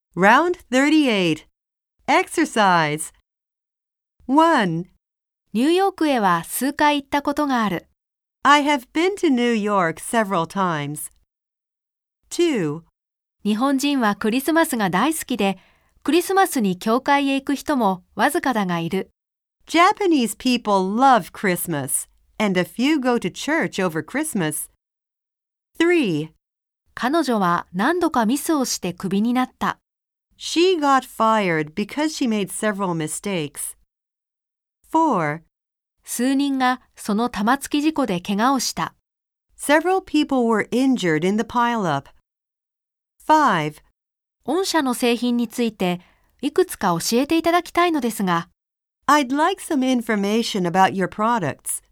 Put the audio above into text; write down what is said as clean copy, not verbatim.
Round 38. Exercise. 1. ニューヨークへは数回行ったことがある。 I have been to New York several times. 2. 日本人はクリスマスが大好きで、クリスマスに教会へ行く人もわずかだがいる。 Japanese people love Christmas, and a few go to church over Christmas. 3. 彼女は何度かミスをしてクビになった。 She got fired because she made several mistakes. 4. 数人がその玉突き事故で怪我をした。 Several people were injured in the pileup. 5. 御社の製品についていくつか教えていただきたいのですが。 I'd like some information about your products.